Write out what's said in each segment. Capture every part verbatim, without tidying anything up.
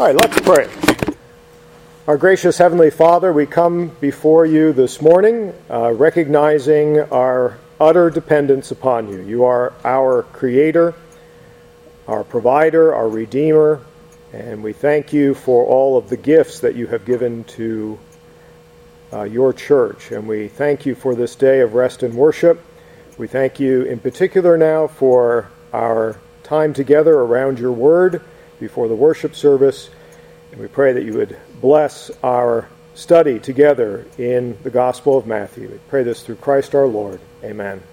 All right, let's pray. Our gracious Heavenly Father, we come before you this morning, uh, recognizing our utter dependence upon you. You are our Creator, our Provider, our Redeemer, and we thank you for all of the gifts that you have given to uh, your church. And we thank you for this day of rest and worship. We thank you in particular now for our time together around your word before the worship service. And we pray that you would bless our study together in the Gospel of Matthew. We pray this through Christ our Lord. Amen.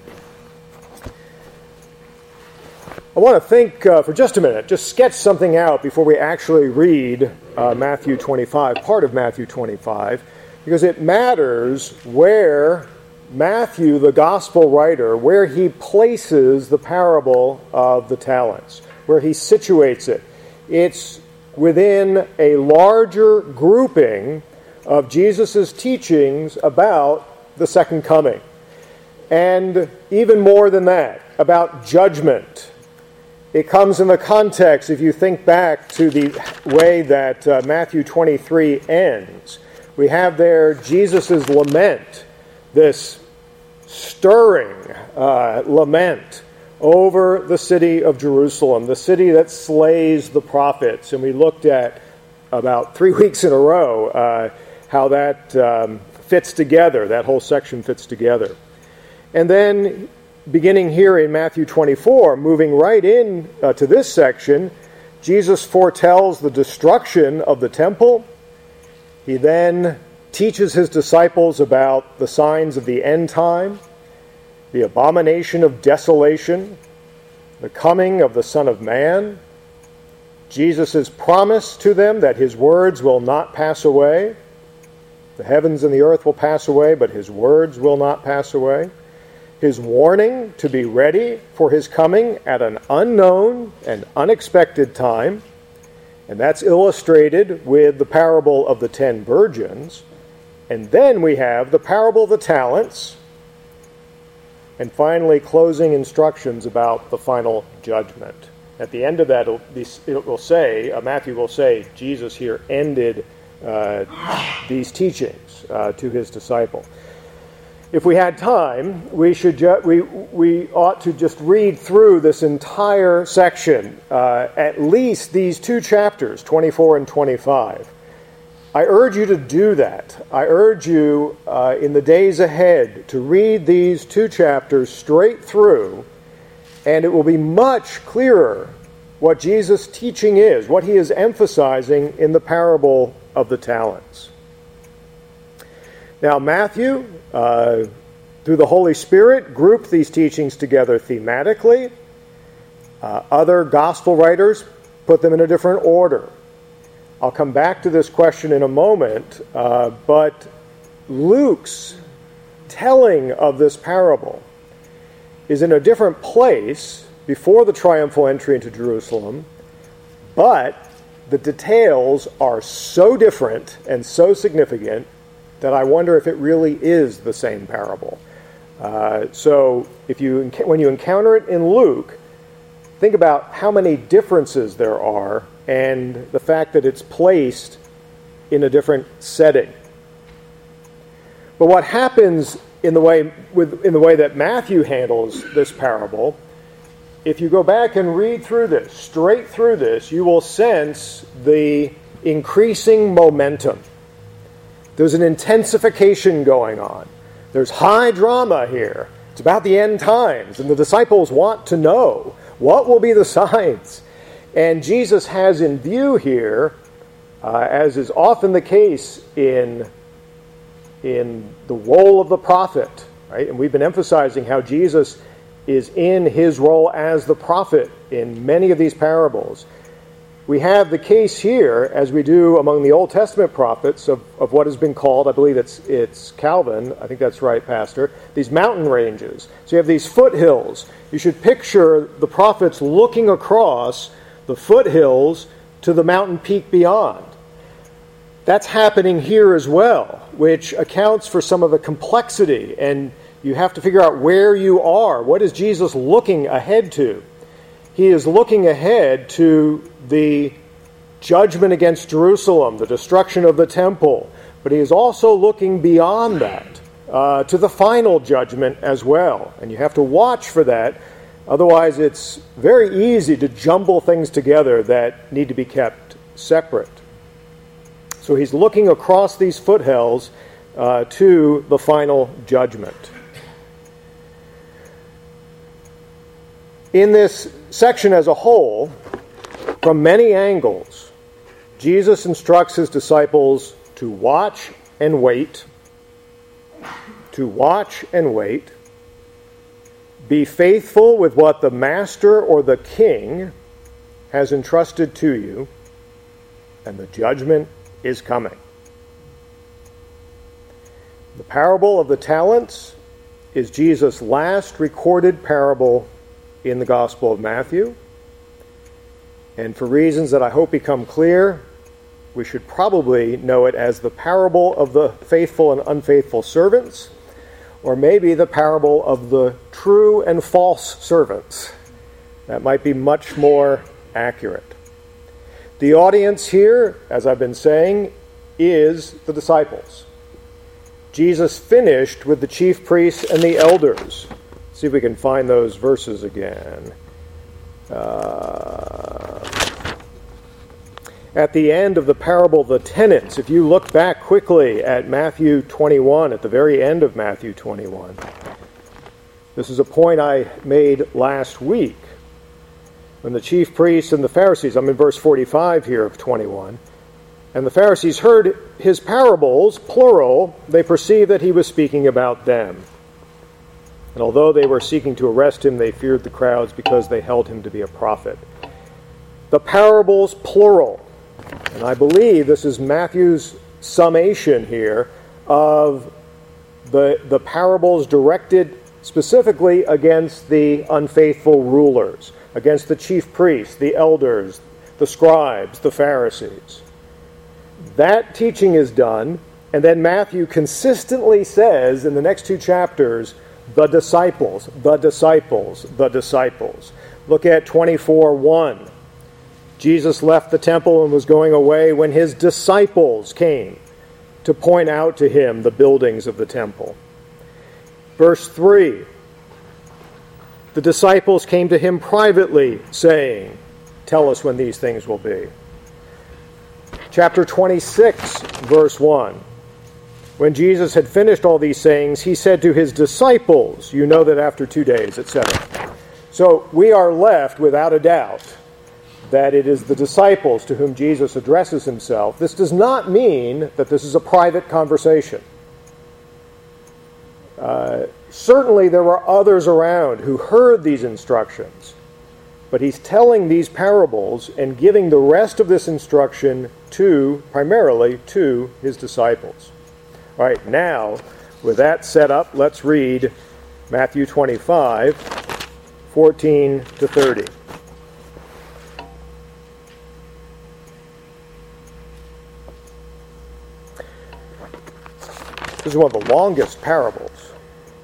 I want to think uh, for just a minute, just sketch something out before we actually read uh, Matthew twenty-five, part of Matthew twenty-five, because it matters where Matthew, the Gospel writer, where he places the parable of the talents, where he situates it. It's within a larger grouping of Jesus' teachings about the second coming. And even more than that, about judgment. It comes in the context, if you think back to the way that uh, Matthew twenty-three ends. We have there Jesus' lament, this stirring uh, lament over the city of Jerusalem, the city that slays the prophets. And we looked at about three weeks in a row uh, how that um, fits together, that whole section fits together. And then beginning here in Matthew twenty-four, moving right in uh, to this section, Jesus foretells the destruction of the temple. He then teaches his disciples about the signs of the end time, the abomination of desolation, the coming of the Son of Man, Jesus' promise to them that his words will not pass away. The heavens and the earth will pass away, but his words will not pass away. His warning to be ready for his coming at an unknown and unexpected time. And that's illustrated with the parable of the ten virgins. And then we have the parable of the talents. And finally, closing instructions about the final judgment. At the end of that, it will say, uh, Matthew will say, Jesus here ended uh, these teachings uh, to his disciple. If we had time, we should ju- we we ought to just read through this entire section, uh, at least these two chapters, twenty-four and twenty-five. I urge you to do that. I urge you uh, in the days ahead to read these two chapters straight through, and it will be much clearer what Jesus' teaching is, what he is emphasizing in the parable of the talents. Now, Matthew, uh, through the Holy Spirit, grouped these teachings together thematically. Uh, other gospel writers put them in a different order. I'll come back to this question in a moment, uh, but Luke's telling of this parable is in a different place before the triumphal entry into Jerusalem, but the details are so different and so significant that I wonder if it really is the same parable. Uh, so if you when you encounter it in Luke, think about how many differences there are and the fact that it's placed in a different setting. But what happens in the way with in the way that Matthew handles this parable, if you go back and read through this, straight through this, you will sense the increasing momentum. There's an intensification going on. There's high drama here. It's about the end times, and the disciples want to know what will be the signs. And Jesus has in view here, uh, as is often the case in, in the role of the prophet, right? And we've been emphasizing how Jesus is in his role as the prophet in many of these parables. We have the case here, as we do among the Old Testament prophets, of, of what has been called, I believe it's it's Calvin, I think that's right, Pastor, these mountain ranges. So you have these foothills. You should picture the prophets looking across the foothills to the mountain peak beyond. That's happening here as well, which accounts for some of the complexity, and you have to figure out where you are. What is Jesus looking ahead to? He is looking ahead to the judgment against Jerusalem, the destruction of the temple, but he is also looking beyond that uh, to the final judgment as well. And you have to watch for that. Otherwise, it's very easy to jumble things together that need to be kept separate. So he's looking across these foothills uh, to the final judgment. In this section as a whole, from many angles, Jesus instructs his disciples to watch and wait, to watch and wait, be faithful with what the master or the king has entrusted to you, and the judgment is coming. The parable of the talents is Jesus' last recorded parable in the Gospel of Matthew. And for reasons that I hope become clear, we should probably know it as the parable of the faithful and unfaithful servants, or maybe the parable of the true and false servants. That might be much more accurate. The audience here, as I've been saying, is the disciples. Jesus finished with the chief priests and the elders. Let's see if we can find those verses again. Uh, at the end of the parable of the tenants, if you look back quickly at Matthew twenty-one, at the very end of Matthew twenty-one, this is a point I made last week. When the chief priests and the Pharisees, I'm in verse forty-five here of twenty-one, and the Pharisees heard his parables, plural, they perceived that he was speaking about them. And although they were seeking to arrest him, they feared the crowds because they held him to be a prophet. The parables, plural. And I believe this is Matthew's summation here of the, the parables directed specifically against the unfaithful rulers, against the chief priests, the elders, the scribes, the Pharisees. That teaching is done, and then Matthew consistently says in the next two chapters, the disciples, the disciples, the disciples. Look at twenty-four one. Jesus left the temple and was going away when his disciples came to point out to him the buildings of the temple. Verse three. The disciples came to him privately, saying, "Tell us when these things will be." Chapter twenty-six, verse one. When Jesus had finished all these sayings, he said to his disciples, "You know that after two days," et cetera. So we are left without a doubt that it is the disciples to whom Jesus addresses himself. This does not mean that this is a private conversation. Uh, certainly there were others around who heard these instructions, but he's telling these parables and giving the rest of this instruction to, primarily, to his disciples. All right, now, with that set up, let's read Matthew twenty-five, fourteen to thirty. This is one of the longest parables.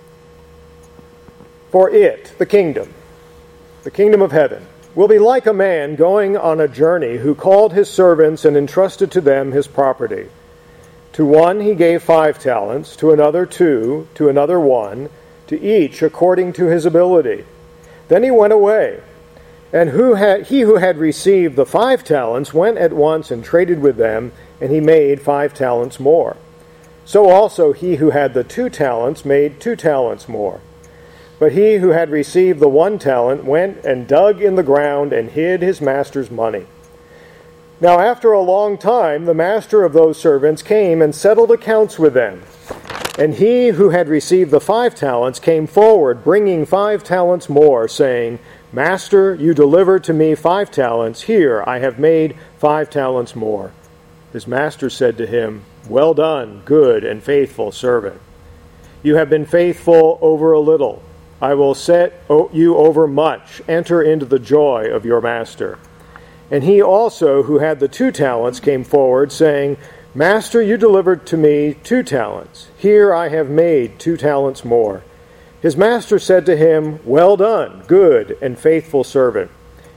For it, the kingdom, the kingdom of heaven, will be like a man going on a journey who called his servants and entrusted to them his property. To one he gave five talents, to another two, to another one, to each according to his ability. Then he went away. And who had, he who had received the five talents went at once and traded with them, and he made five talents more. So also he who had the two talents made two talents more. But he who had received the one talent went and dug in the ground and hid his master's money. Now after a long time the master of those servants came and settled accounts with them. And he who had received the five talents came forward, bringing five talents more, saying, "Master, you delivered to me five talents. Here, I have made five talents more." His master said to him, "Well done, good and faithful servant. You have been faithful over a little. I will set you over much. Enter into the joy of your master." And he also, who had the two talents, came forward, saying, "Master, you delivered to me two talents. Here I have made two talents more." His master said to him, "Well done, good and faithful servant.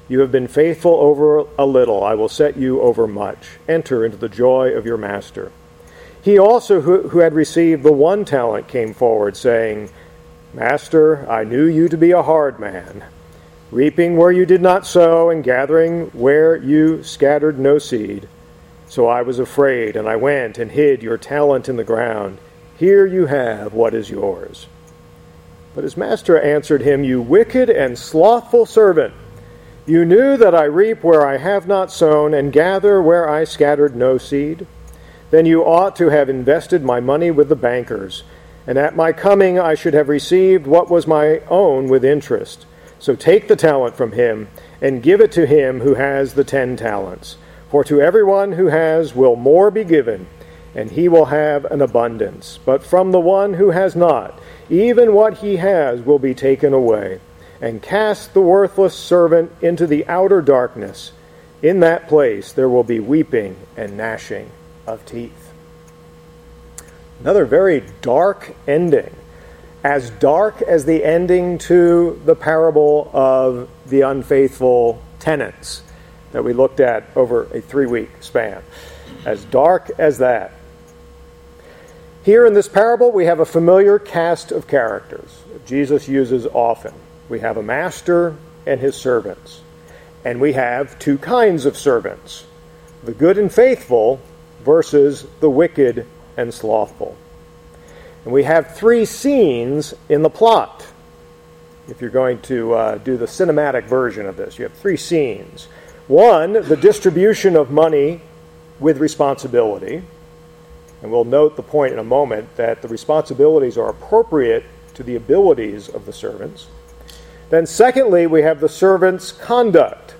You have been faithful over a little. I will set you over much. Enter into the joy of your master. He also, who, who had received the one talent, came forward, saying, Master, I knew you to be a hard man, reaping where you did not sow, and gathering where you scattered no seed. So I was afraid, and I went and hid your talent in the ground. Here you have what is yours. But his master answered him, You wicked and slothful servant, you knew that I reap where I have not sown, and gather where I scattered no seed. Then you ought to have invested my money with the bankers, and at my coming I should have received what was my own with interest. So take the talent from him, and give it to him who has the ten talents. For to everyone who has will more be given, and he will have an abundance. But from the one who has not, even what he has will be taken away. And cast the worthless servant into the outer darkness. In that place there will be weeping and gnashing of teeth. Another very dark ending. As dark as the ending to the parable of the unfaithful tenants that we looked at over a three-week span. As dark as that. Here in this parable, we have a familiar cast of characters that Jesus uses often. We have a master and his servants. And we have two kinds of servants. The good and faithful versus the wicked and slothful. And we have three scenes in the plot. If you're going to uh, do the cinematic version of this, you have three scenes. One, the distribution of money with responsibility. And we'll note the point in a moment that the responsibilities are appropriate to the abilities of the servants. Then secondly, we have the servant's conduct,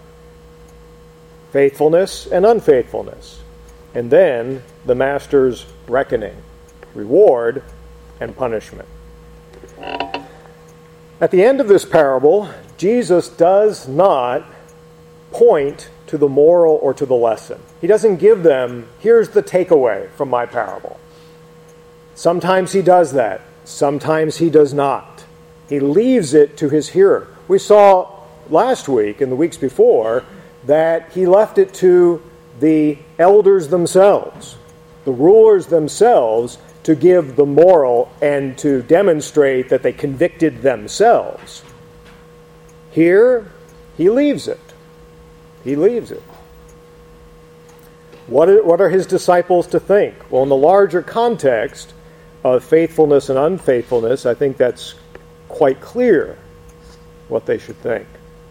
faithfulness and unfaithfulness. And then the master's reckoning, reward and punishment. At the end of this parable, Jesus does not point to the moral or to the lesson. He doesn't give them, here's the takeaway from my parable. Sometimes he does that. Sometimes he does not. He leaves it to his hearer. We saw last week and the weeks before that he left it to the elders themselves, the rulers themselves, to give the moral and to demonstrate that they convicted themselves. Here, he leaves it. He leaves it. What are, what are his disciples to think? Well, in the larger context of faithfulness and unfaithfulness, I think that's quite clear what they should think.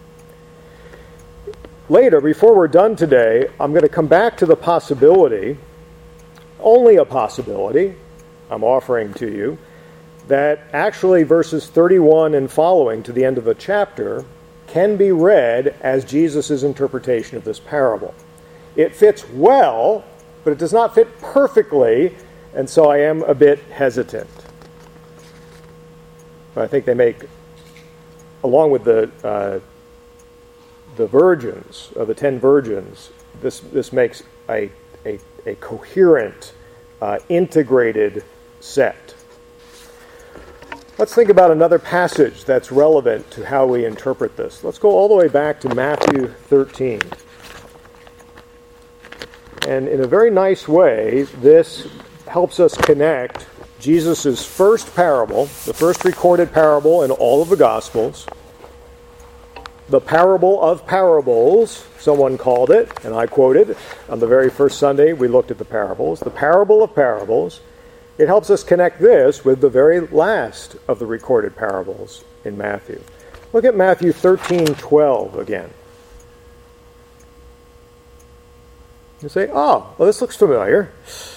Later, before we're done today, I'm going to come back to the possibility, only a possibility, I'm offering to you, that actually verses thirty-one and following to the end of the chapter can be read as Jesus' interpretation of this parable. It fits well, but it does not fit perfectly, and so I am a bit hesitant. But I think they make, along with the uh, the virgins, uh, the ten virgins, this this makes a a, a coherent, uh, integrated set. Let's think about another passage that's relevant to how we interpret this. Let's go all the way back to Matthew thirteen. And in a very nice way, this helps us connect Jesus' first parable, the first recorded parable in all of the Gospels, the parable of parables, someone called it, and I quoted on the very first Sunday we looked at the parables, the parable of parables. It helps us connect this with the very last of the recorded parables in Matthew. Look at Matthew thirteen twelve again. You say, oh, well, this looks familiar.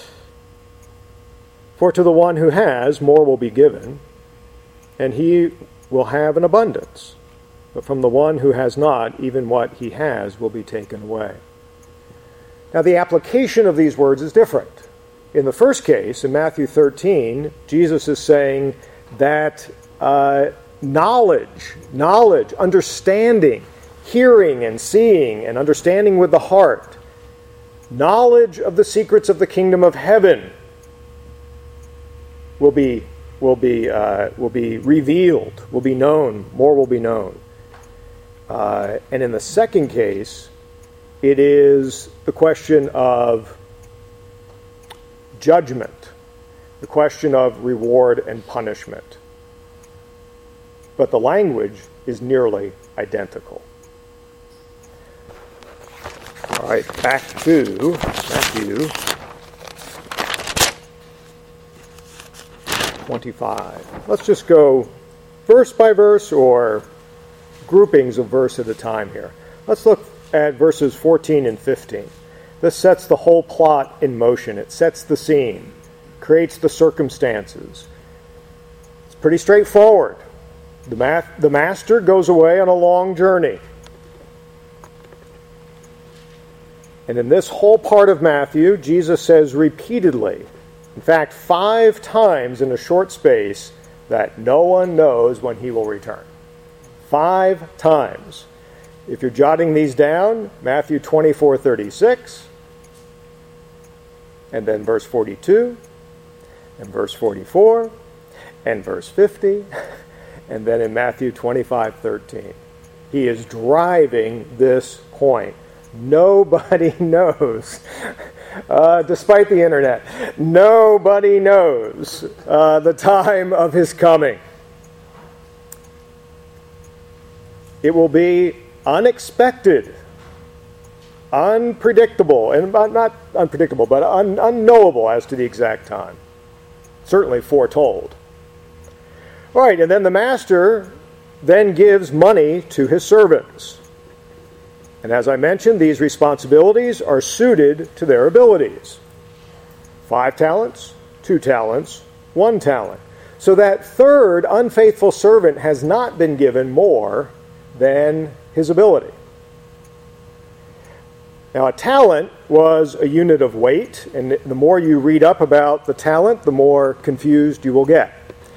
For to the one who has, more will be given, and he will have an abundance. But from the one who has not, even what he has will be taken away. Now, the application of these words is different. In the first case, in Matthew thirteen, Jesus is saying that uh, knowledge, knowledge, understanding, hearing and seeing and understanding with the heart, knowledge of the secrets of the kingdom of heaven will be will be uh, will be revealed, will be known. More will be known. Uh, and in the second case, it is the question of judgment, the question of reward and punishment. But the language is nearly identical. All right, back to Matthew twenty-five. Let's just go verse by verse or groupings of verse at a time here. Let's look at verses fourteen and fifteen. This sets the whole plot in motion. It sets the scene, creates the circumstances. It's pretty straightforward. The, math, the master goes away on a long journey. And in this whole part of Matthew, Jesus says repeatedly, in fact, five times in a short space, that no one knows when he will return. Five times. If you're jotting these down, Matthew twenty-four thirty-six, and then verse forty-two, and verse forty-four, and verse fifty, and then in Matthew twenty-five thirteen. He is driving this point. Nobody knows, uh, despite the internet, nobody knows uh, the time of his coming. It will be unexpected, unpredictable, and not unpredictable, but un- unknowable as to the exact time. Certainly foretold. All right, and then the master then gives money to his servants. And as I mentioned, these responsibilities are suited to their abilities. Five talents, two talents, one talent. So that third unfaithful servant has not been given more than his ability. Now, a talent was a unit of weight, and the more you read up about the talent, the more confused you will get.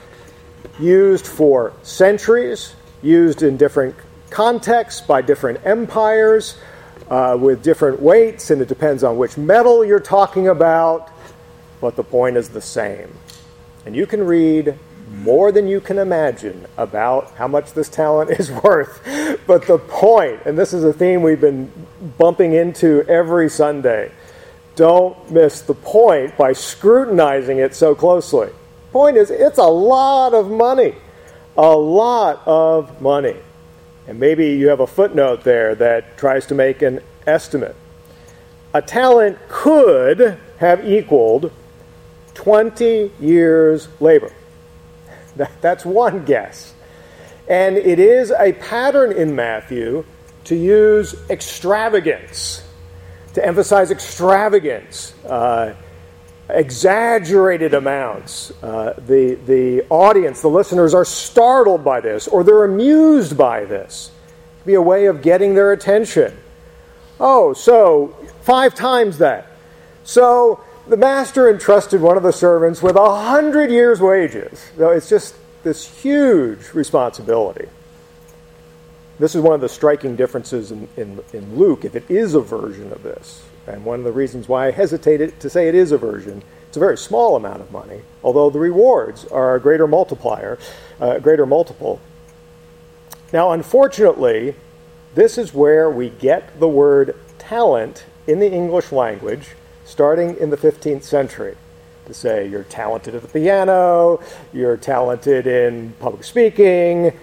Used for centuries, used in different contexts by different empires, uh, with different weights, and it depends on which metal you're talking about, but the point is the same. And you can read more than you can imagine about how much this talent is worth, but the point, and this is a theme we've been bumping into every Sunday, don't miss the point by scrutinizing it so closely. The point is, it's a lot of money, a lot of money. And maybe you have a footnote there that tries to make an estimate. A talent could have equaled twenty years' labor. That's one guess. And it is a pattern in Matthew to use extravagance, to emphasize extravagance, uh, exaggerated amounts. Uh, the, the audience, the listeners, are startled by this, or they're amused by this. It'd be a way of getting their attention. Oh, so five times that. So the master entrusted one of the servants with a hundred years' wages. So it's just this huge responsibility. This is one of the striking differences in, in, in Luke, if it is a version of this. And one of the reasons why I hesitated to say it is a version, it's a very small amount of money, although the rewards are a greater multiplier, uh, a greater multiple. Now, unfortunately, this is where we get the word talent in the English language, starting in the fifteenth century. To say you're talented at the piano, you're talented in public speaking.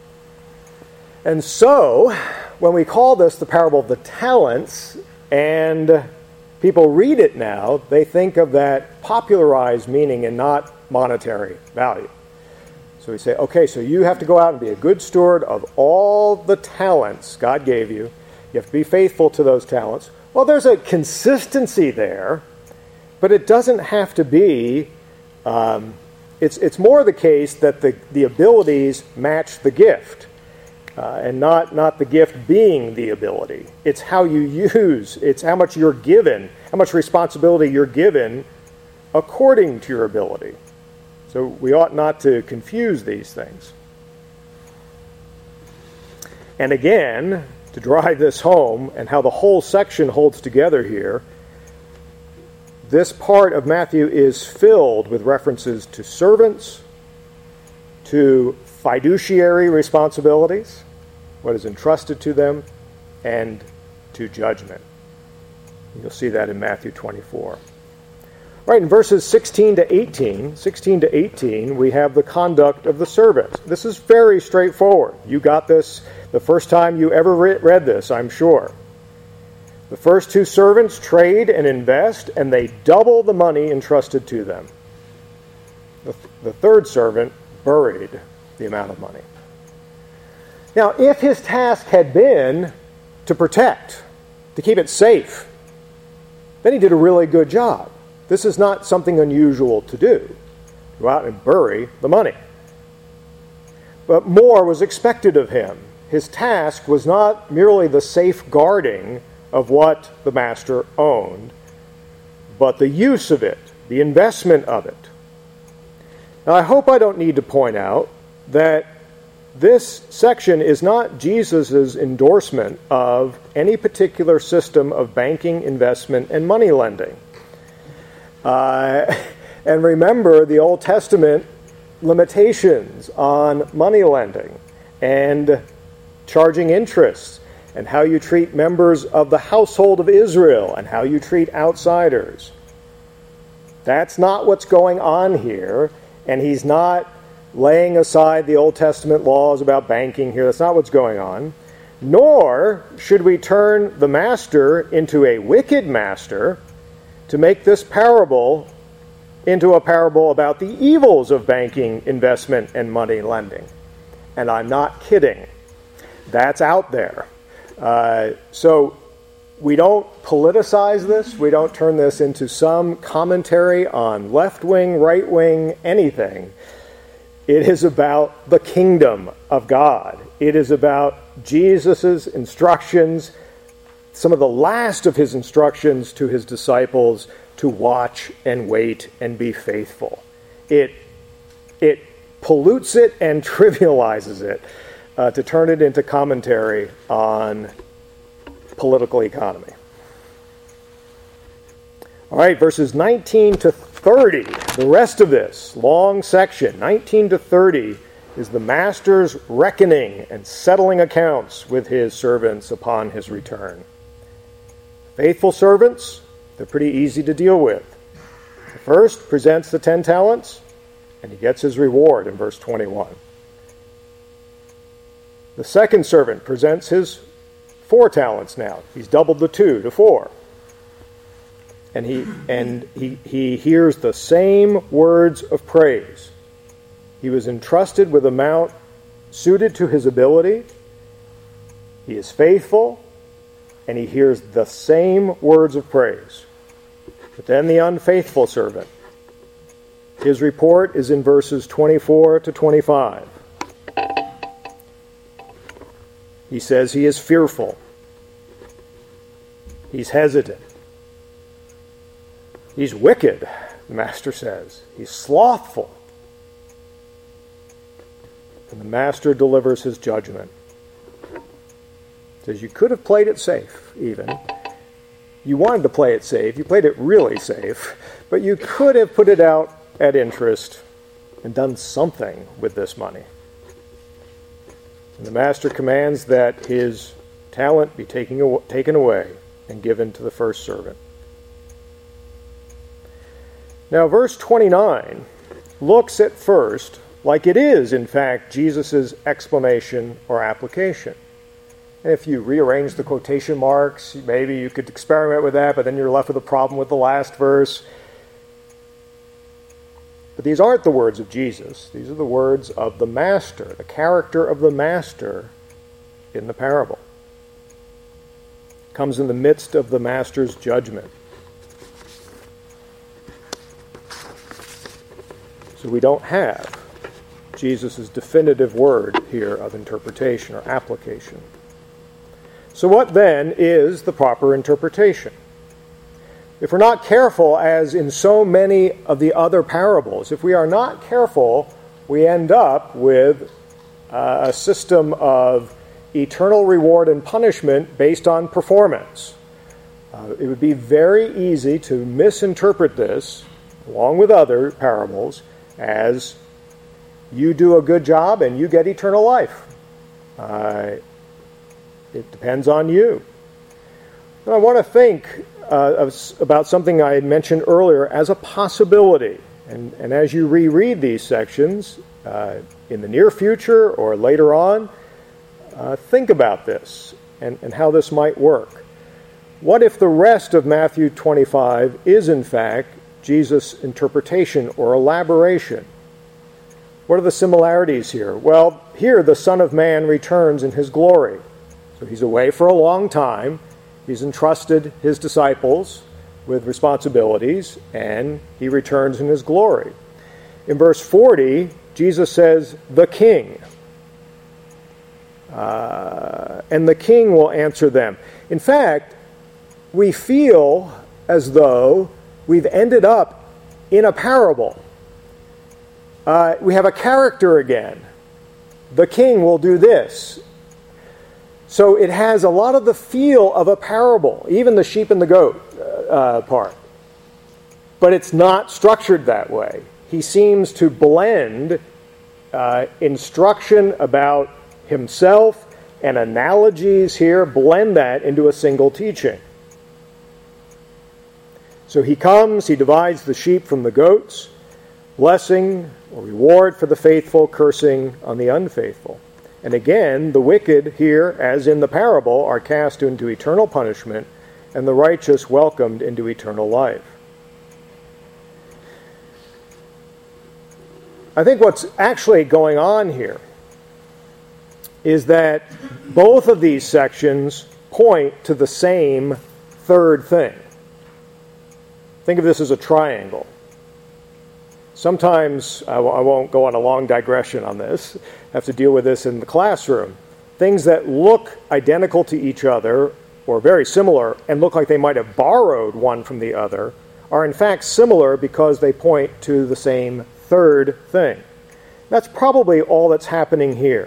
And so, when we call this the parable of the talents, and people read it now, they think of that popularized meaning and not monetary value. So we say, okay, so you have to go out and be a good steward of all the talents God gave you. You have to be faithful to those talents. Well, there's a consistency there, but it doesn't have to be, um, it's, it's more the case that the, the abilities match the gift. Uh, and not, not the gift being the ability. It's how you use, it's how much you're given, how much responsibility you're given according to your ability. So we ought not to confuse these things. And again, to drive this home and how the whole section holds together here, this part of Matthew is filled with references to servants, to fiduciary responsibilities, what is entrusted to them, and to judgment. You'll see that in Matthew twenty-four. Right, in verses sixteen to eighteen, sixteen to eighteen, we have the conduct of the servants. This is very straightforward. You got this the first time you ever re- read this, I'm sure. The first two servants trade and invest, and they double the money entrusted to them. The, the third servant buried the amount of money. Now, if his task had been to protect, to keep it safe, then he did a really good job. This is not something unusual to do. Go out and bury the money. But more was expected of him. His task was not merely the safeguarding of what the master owned, but the use of it, the investment of it. Now, I hope I don't need to point out that this section is not Jesus' endorsement of any particular system of banking, investment, and money lending. Uh, and remember the Old Testament limitations on money lending and charging interest, and how you treat members of the household of Israel, and how you treat outsiders. That's not what's going on here, and he's not laying aside the Old Testament laws about banking here. That's not what's going on. Nor should we turn the master into a wicked master to make this parable into a parable about the evils of banking, investment, and money lending. And I'm not kidding. That's out there. Uh, so we don't politicize this. We don't turn this into some commentary on left-wing, right-wing, anything. It is about the kingdom of God. It is about Jesus' instructions, some of the last of his instructions to his disciples to watch and wait and be faithful. It, it pollutes it and trivializes it uh, to turn it into commentary on political economy. All right, verses nineteen to thirty, the rest of this long section, nineteen to thirty, is the master's reckoning and settling accounts with his servants upon his return. Faithful servants, they're pretty easy to deal with. The first presents the ten talents, and he gets his reward in verse twenty-one. The second servant presents his four talents now. He's doubled the two to four. And he and he, he hears the same words of praise. He was entrusted with amount suited to his ability. He is faithful, and he hears the same words of praise. But then the unfaithful servant, his report is in verses twenty-four to twenty-five. He says he is fearful. He's hesitant. He's wicked, the master says. He's slothful. And the master delivers his judgment. Says you could have played it safe, even. You wanted to play it safe. You played it really safe. But you could have put it out at interest and done something with this money. And the master commands that his talent be taken taken away and given to the first servant. Now, verse twenty-nine looks at first like it is, in fact, Jesus' explanation or application. And if you rearrange the quotation marks, maybe you could experiment with that, but then you're left with a problem with the last verse. But these aren't the words of Jesus. These are the words of the master, the character of the master in the parable. It comes in the midst of the master's judgment. So we don't have Jesus' definitive word here of interpretation or application. So what then is the proper interpretation? If we're not careful, as in so many of the other parables, if we are not careful, we end up with uh, a system of eternal reward and punishment based on performance. Uh, it would be very easy to misinterpret this, along with other parables, as you do a good job and you get eternal life. Uh, It depends on you. Now, I want to think uh, of, about something I had mentioned earlier as a possibility. And, and as you reread these sections uh, in the near future or later on, uh, think about this and, and how this might work. What if the rest of Matthew twenty-five is, in fact, Jesus' interpretation or elaboration? What are the similarities here? Well, here the Son of Man returns in his glory. So he's away for a long time. He's entrusted his disciples with responsibilities, and he returns in his glory. In verse forty, Jesus says, the King. Uh, and the King will answer them. In fact, we feel as though we've ended up in a parable. Uh, we have a character again. The King will do this. So it has a lot of the feel of a parable, even the sheep and the goat uh, part. But it's not structured that way. He seems to blend uh, instruction about himself and analogies here, blend that into a single teaching. So he comes, he divides the sheep from the goats, blessing or reward for the faithful, cursing on the unfaithful. And again, the wicked here, as in the parable, are cast into eternal punishment, and the righteous welcomed into eternal life. I think what's actually going on here is that both of these sections point to the same third thing. Think of this as a triangle. Sometimes, I w- I won't go on a long digression on this, I have to deal with this in the classroom. Things that look identical to each other, or very similar, and look like they might have borrowed one from the other, are in fact similar because they point to the same third thing. That's probably all that's happening here.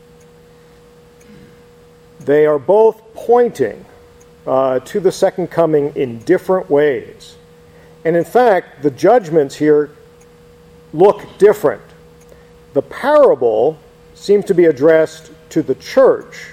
They are both pointing uh, to the second coming in different ways. And in fact, the judgments here look different. The parable seems to be addressed to the church,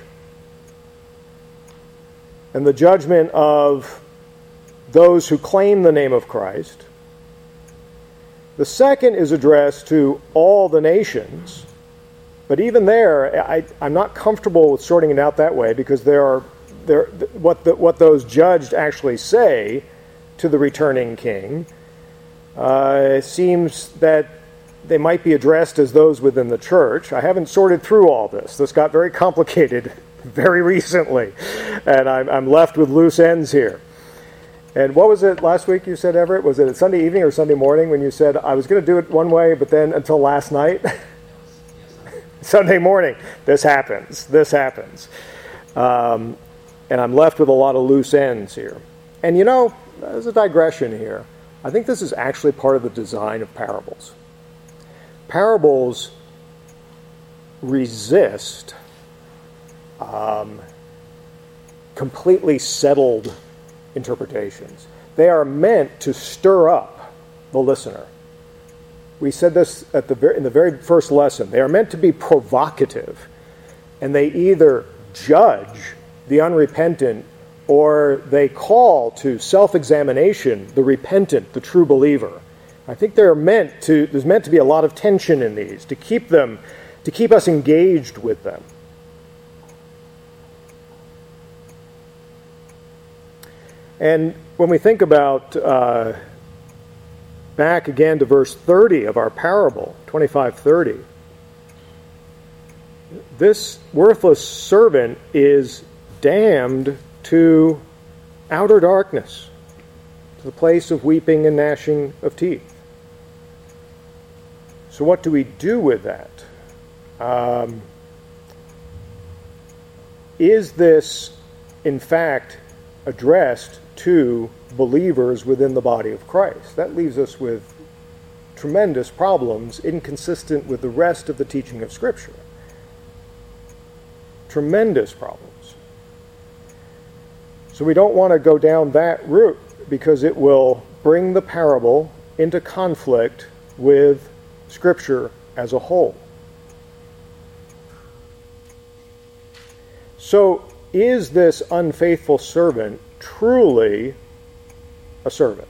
and the judgment of those who claim the name of Christ. The second is addressed to all the nations, but even there, I, I'm not comfortable with sorting it out that way, because there are there what the, what those judged actually say to the returning king. Uh, it seems that they might be addressed as those within the church. I haven't sorted through all this. This got very complicated very recently, and I'm, I'm left with loose ends here. And what was it last week you said, Everett? Was it Sunday evening or Sunday morning when you said, I was going to do it one way, but then until last night? Sunday morning. This happens. This happens. Um, and I'm left with a lot of loose ends here. And you know, there's a digression here. I think this is actually part of the design of parables. Parables resist um, completely settled interpretations. They are meant to stir up the listener. We said this at the very, in the very first lesson. They are meant to be provocative, and they either judge the unrepentant or they call to self-examination the repentant, the true believer. I think they're meant to, there's meant to be a lot of tension in these, to keep them, to keep us engaged with them. And when we think about, uh, back again to verse thirty of our parable, twenty-five thirty, this worthless servant is damned to outer darkness, to the place of weeping and gnashing of teeth. So what do we do with that? Um, is this, in fact, addressed to believers within the body of Christ? That leaves us with tremendous problems, inconsistent with the rest of the teaching of Scripture. Tremendous problems. So we don't want to go down that route, because it will bring the parable into conflict with Scripture as a whole. So is this unfaithful servant truly a servant?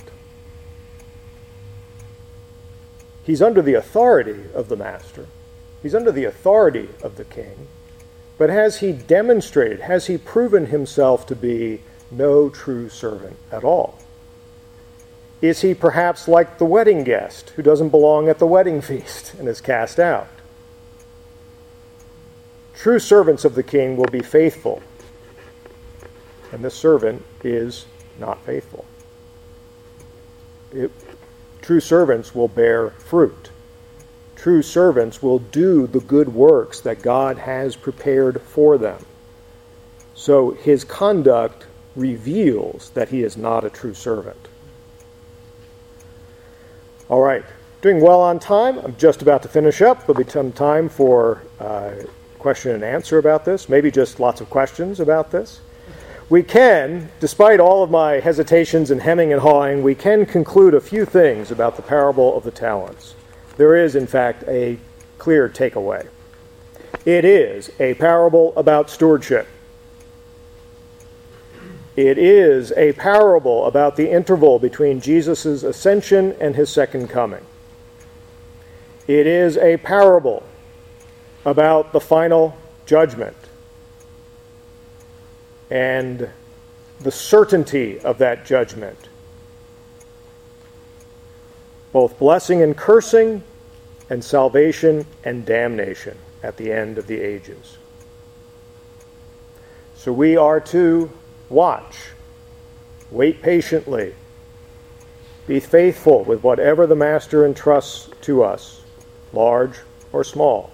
He's under the authority of the master. He's under the authority of the king. But has he demonstrated, has he proven himself to be no true servant at all? Is he perhaps like the wedding guest who doesn't belong at the wedding feast and is cast out? True servants of the king will be faithful, and this servant is not faithful. It, true servants will bear fruit. True servants will do the good works that God has prepared for them. So his conduct reveals that he is not a true servant. All right, doing well on time. I'm just about to finish up. There'll be some time for uh, question and answer about this, maybe just lots of questions about this. We can, despite all of my hesitations and hemming and hawing, we can conclude a few things about the parable of the talents. There is, in fact, a clear takeaway. It is a parable about stewardship. It is a parable about the interval between Jesus' ascension and his second coming. It is a parable about the final judgment and the certainty of that judgment, both blessing and cursing, and salvation and damnation at the end of the ages. So we are to watch, wait patiently, be faithful with whatever the Master entrusts to us, large or small.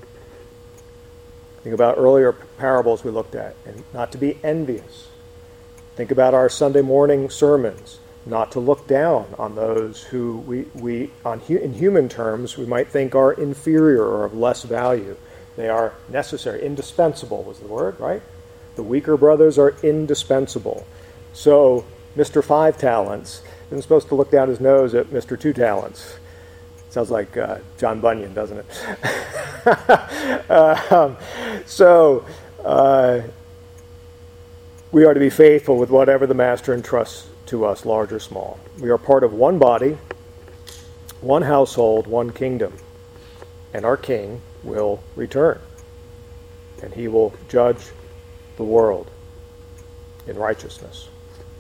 Think about earlier parables we looked at, and not to be envious. Think about our Sunday morning sermons, not to look down on those who we, we on in human terms, we might think are inferior or of less value. They are necessary, indispensable was the word, right? The weaker brothers are indispensable. So Mister Five Talents isn't supposed to look down his nose at Mister Two Talents. Sounds like uh, John Bunyan, doesn't it? um, so uh, we are to be faithful with whatever the Master entrusts to us, large or small. We are part of one body, one household, one kingdom. And our King will return. And he will judge the world in righteousness.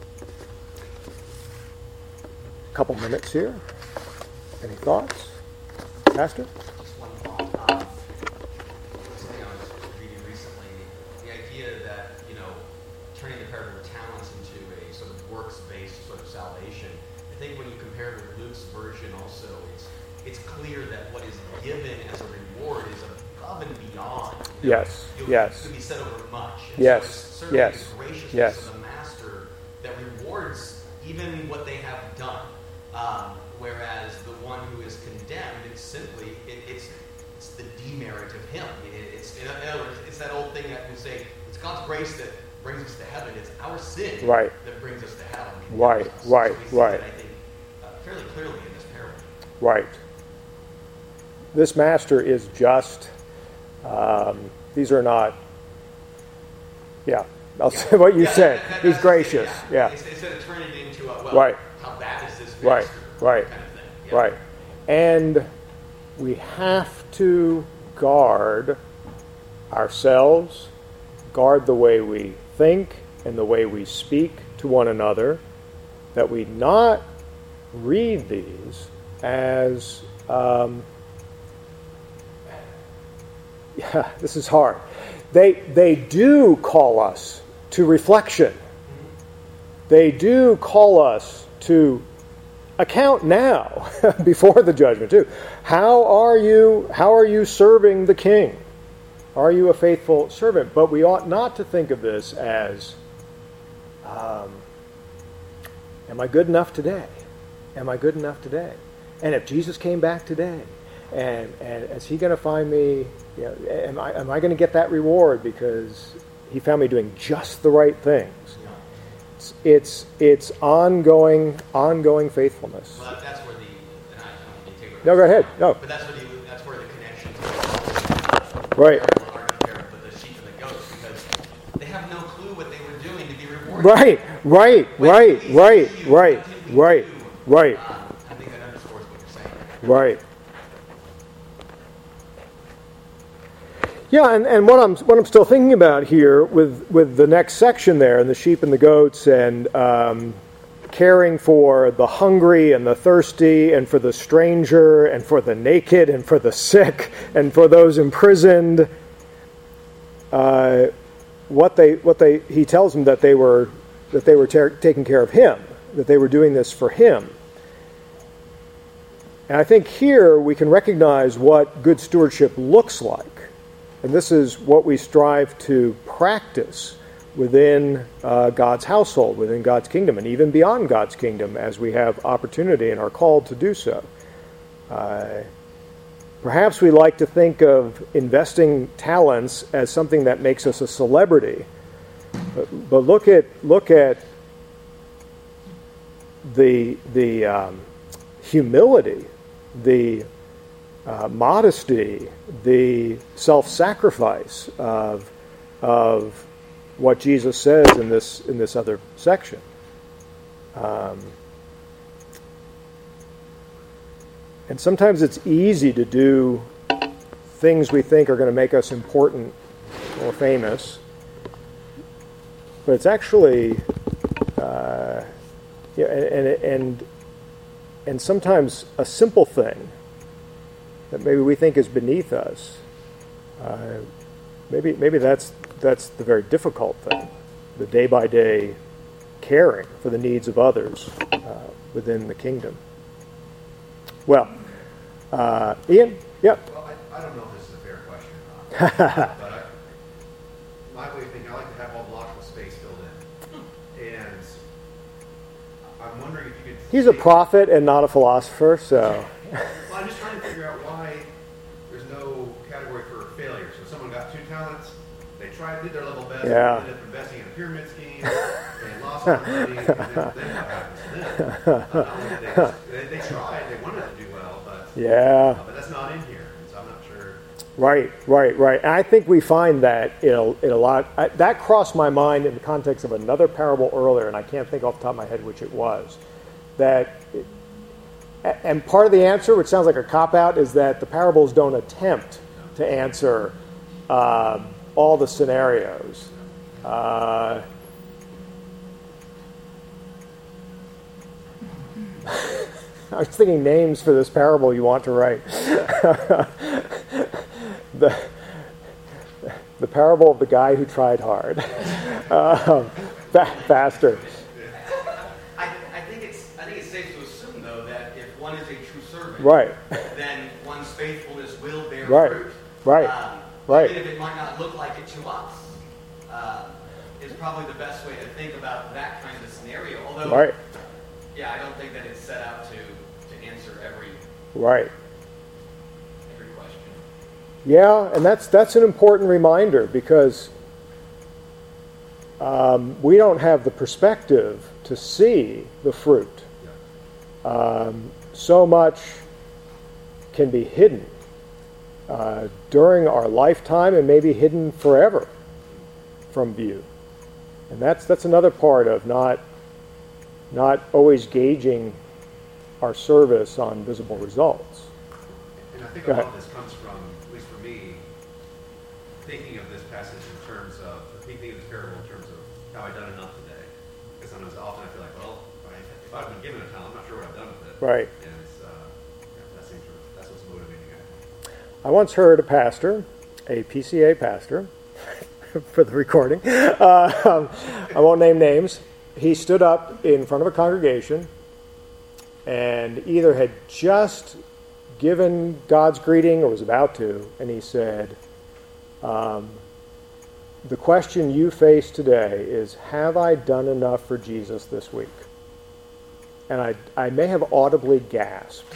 A couple minutes here. Any thoughts? Pastor? Just one thought. Um, something I was reading recently, the idea that, you know, turning the parable of talents into a sort of works-based sort of salvation. I think when you compare it with Luke's version also, it's it's clear that what is given as a reward is above and beyond. You know, Yes, you'll, yes. It could be said over much. And Yes, so it's certainly yes, the graciousness yes. of the Master that rewards even what they have done. Um, whereas the one who is condemned, it's simply, it, it's it's the demerit of him. It, it's, in other words, it's that old thing that we say, it's God's grace that brings us to heaven. It's our sin Right. that brings us to hell. Right, right, so we see right. that, I think, uh, fairly clearly in this parable. Right. This master is just. Um, these are not. Yeah, I'll Yeah. say what you Yeah, said. that- that- He's that's- gracious. Yeah. Instead instead of turning it into a, well, Right. how bad is this Right, master? right, Kind of thing. Yeah. Right. And we have to guard ourselves, guard the way we think and the way we speak to one another, that we not read these as, um, yeah, this is hard. They, they do call us to reflection. They do call us to account now before the judgment too. How are you, how are you serving the King? Are you a faithful servant? But we ought not to think of this as, um, am I good enough today? Am I good enough today? And if Jesus came back today, and, and is he going to find me, you know, am I, am I going to get that reward because he found me doing just the right things? It's, it's, it's ongoing, ongoing faithfulness. Well, that's where the, and I don't mean to take No, go ahead. No. But that's where the, that's where the connection to Right. the parable are compared with the sheep and the goats, because they have no Right, right, right, right, right, right, right. Um, I think that underscores what you're saying. Right. Yeah, and, and what I'm what I'm still thinking about here with, with the next section there, and the sheep and the goats, and um, caring for the hungry and the thirsty, and for the stranger, and for the naked, and for the sick, and for those imprisoned. Uh, what they what they he tells them that they were that they were ter- taking care of him, that they were doing this for him. And I think here we can recognize what good stewardship looks like. And this is what we strive to practice within uh, God's household, within God's kingdom, and even beyond God's kingdom as we have opportunity and are called to do so. Uh, perhaps we like to think of investing talents as something that makes us a celebrity. But, but look at look at the the um, humility, the Uh, modesty, the self-sacrifice of of what Jesus says in this in this other section. Um, and sometimes it's easy to do things we think are going to make us important or famous, but it's actually uh, yeah, and, and and and sometimes a simple thing that maybe we think is beneath us. Uh, maybe maybe that's that's the very difficult thing, the day-by-day caring for the needs of others uh, within the kingdom. Well, uh, Ian? Yep. Well, I, I don't know if this is a fair question or not, but I, my way of thinking, I like to have all blocks of space filled in. And I'm wondering if you could... He's a prophet and not a philosopher, so... Well, I'm just trying to figure out why there's no category for failure. So someone got two talents, they tried, did their level best, Yeah. ended up investing in a pyramid scheme, they lost all the money, and then, then what happens to them? Uh, they, just, they, they tried, they wanted to do well, but, Yeah. uh, but that's not in here, and so I'm not sure. Right, right, right. And I think we find that in a, in a lot... I, that crossed my mind in the context of another parable earlier, and I can't think off the top of my head which it was, that... It, and part of the answer, which sounds like a cop-out, is that the parables don't attempt to answer uh, all the scenarios. Uh, I was thinking names for this parable you want to write. the, the parable of the guy who tried hard. uh, faster. One is a true servant, right? Then one's faithfulness will bear right. fruit. Right, um, right. Even if it might not look like it to us, uh, is probably the best way to think about that kind of scenario. Although, right. yeah, I don't think that it's set out to, to answer every right every question. Yeah, and that's that's an important reminder because um, we don't have the perspective to see the fruit. Um, so much can be hidden uh, during our lifetime and maybe hidden forever from view. And that's that's another part of not not always gauging our service on visible results. And I think a lot of this comes from, at least for me, thinking of this passage in terms of, thinking of this parable in terms of how I've done enough today. Because sometimes often I feel like, well, if I've been given a talent, I'm not sure what I've done with it. Right. And it's, uh, yeah, that seems to, that's what's motivating it. I once heard a pastor, a P C A pastor, for the recording, uh, um, I won't name names, he stood up in front of a congregation and either had just given God's greeting or was about to, and he said, um, the question you face today is, have I done enough for Jesus this week? And I, I may have audibly gasped.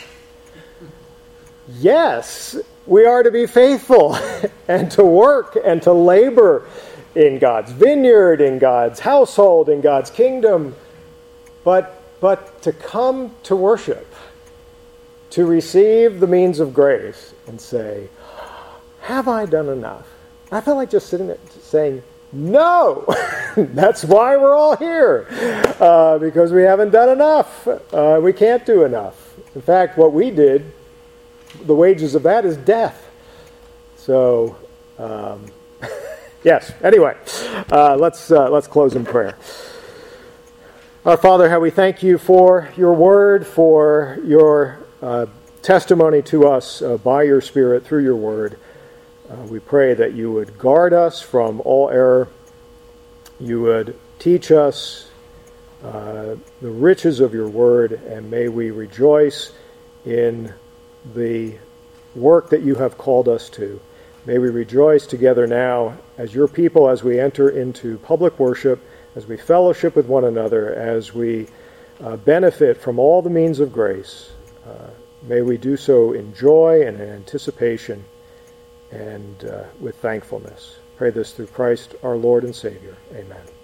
Yes, we are to be faithful and to work and to labor in God's vineyard, in God's household, in God's kingdom. But but to come to worship, to receive the means of grace and say, have I done enough? I felt like just sitting there saying, No! That's why we're all here. Uh, because we haven't done enough. Uh, we can't do enough. In fact, what we did, the wages of that is death. So, um, yes. Anyway, uh, let's uh, let's close in prayer. Our Father, how we thank you for your word, for your uh, testimony to us uh, by your Spirit through your word. Uh, we pray that you would guard us from all error. You would teach us uh, the riches of your word, and may we rejoice in the work that you have called us to. May we rejoice together now as your people as we enter into public worship, as we fellowship with one another, as we uh, benefit from all the means of grace. Uh, may we do so in joy and in anticipation and uh, with thankfulness. Pray this through Christ our Lord and Savior. Amen.